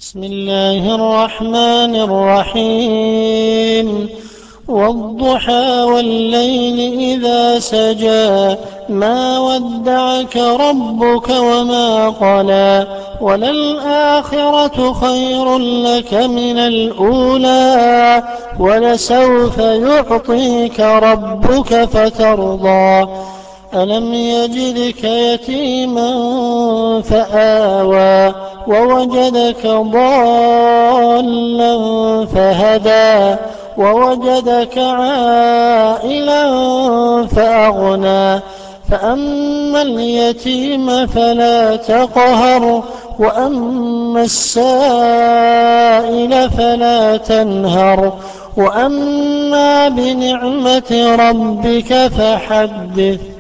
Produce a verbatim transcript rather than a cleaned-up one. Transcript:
بسم الله الرحمن الرحيم والضحى والليل إذا سجى ما ودعك ربك وما قلى وللآخرة خير لك من الأولى ولسوف يعطيك ربك فترضى ألم يجدك يتيما فآوى ووجدك ضالا فهدى ووجدك عائلا فأغنى فأما اليتيم فلا تقهر وأما السائل فلا تنهر وأما بنعمة ربك فحدث.